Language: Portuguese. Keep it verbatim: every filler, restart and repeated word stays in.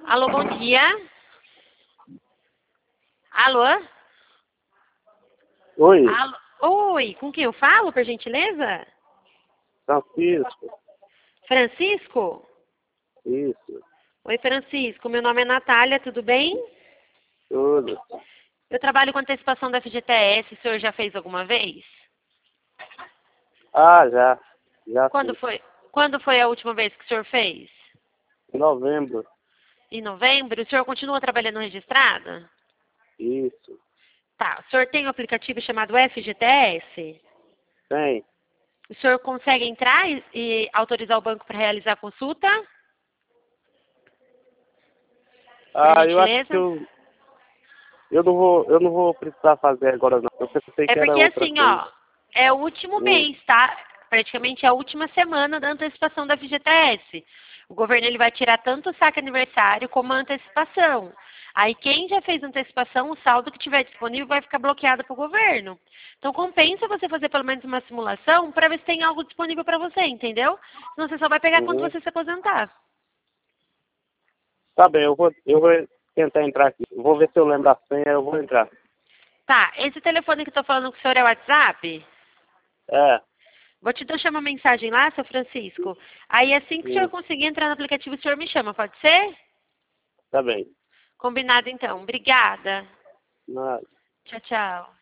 Alô, bom dia. Alô? Oi, Alô? Oi, com quem eu falo, por gentileza? Francisco. Francisco? Isso, Oi, Francisco. Meu nome é Natália, tudo bem? tudo. Eu trabalho com antecipação da F G T S. O senhor já fez alguma vez? Ah, já. Já Quando fiz. foi, quando foi a última vez que o senhor fez? Em novembro. Em novembro? O senhor continua trabalhando registrado? Isso. Tá. O senhor tem um aplicativo chamado F G T S? Tem. O senhor consegue entrar e, e autorizar o banco para realizar a consulta? Por Ah, eu acho que gentileza? eu, eu não vou, eu não vou precisar fazer agora não. Eu pensei É que era porque outra assim, ó, coisa. é o último Hum. mês, tá? Praticamente é a última semana da antecipação da F G T S. O governo ele vai tirar tanto o saque aniversário como a antecipação. Aí quem já fez antecipação, o saldo que tiver disponível vai ficar bloqueado para o governo. Então compensa você fazer pelo menos uma simulação para ver se tem algo disponível para você, entendeu? Senão você só vai pegar quando Uhum. você se aposentar. Tá bem, eu vou, eu vou tentar entrar aqui. Vou ver se eu lembro a senha, eu vou entrar. Tá, esse telefone que eu tô falando com o senhor é o WhatsApp? É. Vou te deixar uma mensagem lá, seu Francisco. Aí assim que o senhor Hum. conseguir entrar no aplicativo, o senhor me chama, pode ser? Tá bem. Combinado então. Obrigada. Nada. Tchau, tchau.